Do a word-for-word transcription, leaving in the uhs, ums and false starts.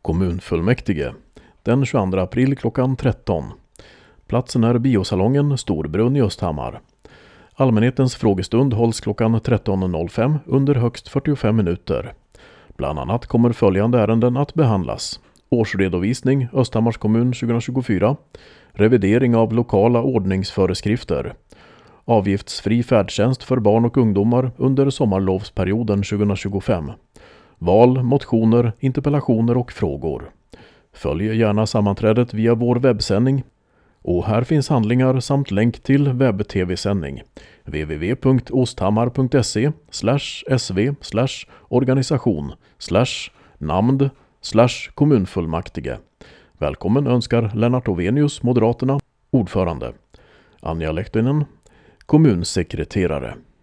Kommunfullmäktige den tjugoandra april klockan tretton. Platsen är biosalongen Storbrunn i Östhammar. Allmänhetens frågestund hålls klockan tretton noll fem under högst fyrtiofem minuter. Bland annat kommer följande ärenden att behandlas: årsredovisning Östhammars kommun tjugohundratjugofyra, revidering av lokala ordningsföreskrifter, avgiftsfri färdtjänst för barn och ungdomar under sommarlovsperioden tjugohundratjugofem, val, motioner, interpellationer och frågor. Följ gärna sammanträdet via vår webbsändning. Och här finns handlingar samt länk till webb-tv-sändning w w w punkt osthammar punkt se slash sv slash organisation slash namnd slash kommunfullmaktige. Välkommen önskar Lennart Ovenius, Moderaterna, ordförande. Anja Lehtinen, kommunsekreterare.